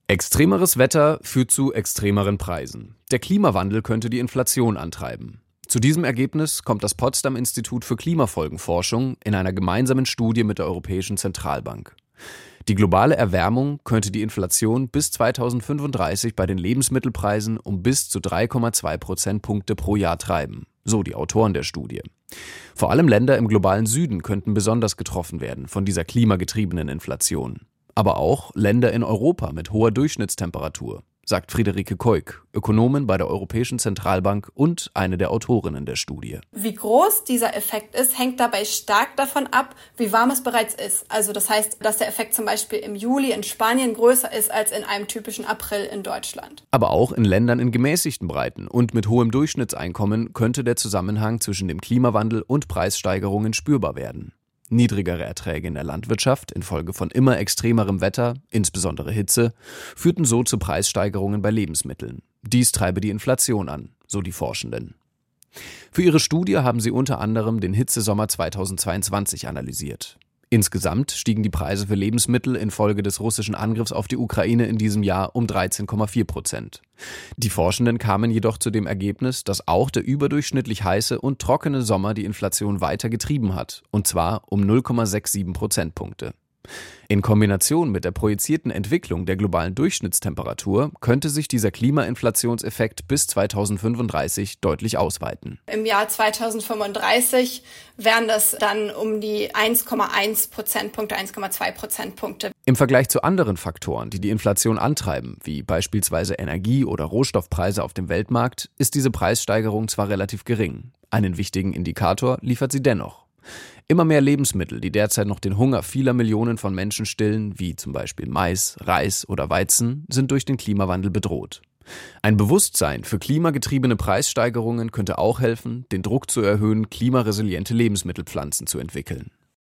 Extremeres Wetter führt zu extremeren Preisen. Der Klimawandel könnte die Inflation antreiben. Zu diesem Ergebnis kommt das Potsdam-Institut für Klimafolgenforschung in einer gemeinsamen Studie mit der Europäischen Zentralbank. Die globale Erwärmung könnte die Inflation bis 2035 bei den Lebensmittelpreisen um bis zu 3,2 Prozentpunkte pro Jahr treiben, so die Autoren der Studie. Vor allem Länder im globalen Süden könnten besonders getroffen werden von dieser klimagetriebenen Inflation. Aber auch Länder in Europa mit hoher Durchschnittstemperatur, sagt Friederike Keuk, Ökonomin bei der Europäischen Zentralbank und eine der Autorinnen der Studie. Wie groß dieser Effekt ist, hängt dabei stark davon ab, wie warm es bereits ist. Also das heißt, dass der Effekt zum Beispiel im Juli in Spanien größer ist als in einem typischen April in Deutschland. Aber auch in Ländern in gemäßigten Breiten und mit hohem Durchschnittseinkommen könnte der Zusammenhang zwischen dem Klimawandel und Preissteigerungen spürbar werden. Niedrigere Erträge in der Landwirtschaft infolge von immer extremerem Wetter, insbesondere Hitze, führten so zu Preissteigerungen bei Lebensmitteln. Dies treibe die Inflation an, so die Forschenden. Für ihre Studie haben sie unter anderem den Hitzesommer 2022 analysiert. Insgesamt stiegen die Preise für Lebensmittel infolge des russischen Angriffs auf die Ukraine in diesem Jahr um 13,4%. Die Forschenden kamen jedoch zu dem Ergebnis, dass auch der überdurchschnittlich heiße und trockene Sommer die Inflation weiter getrieben hat, und zwar um 0,67 Prozentpunkte. In Kombination mit der projizierten Entwicklung der globalen Durchschnittstemperatur könnte sich dieser Klimainflationseffekt bis 2035 deutlich ausweiten. Im Jahr 2035 wären das dann um die 1,1 Prozentpunkte, 1,2 Prozentpunkte. Im Vergleich zu anderen Faktoren, die die Inflation antreiben, wie beispielsweise Energie- oder Rohstoffpreise auf dem Weltmarkt, ist diese Preissteigerung zwar relativ gering. Einen wichtigen Indikator liefert sie dennoch. Immer mehr Lebensmittel, die derzeit noch den Hunger vieler Millionen von Menschen stillen, wie zum Beispiel Mais, Reis oder Weizen, sind durch den Klimawandel bedroht. Ein Bewusstsein für klimagetriebene Preissteigerungen könnte auch helfen, den Druck zu erhöhen, klimaresiliente Lebensmittelpflanzen zu entwickeln.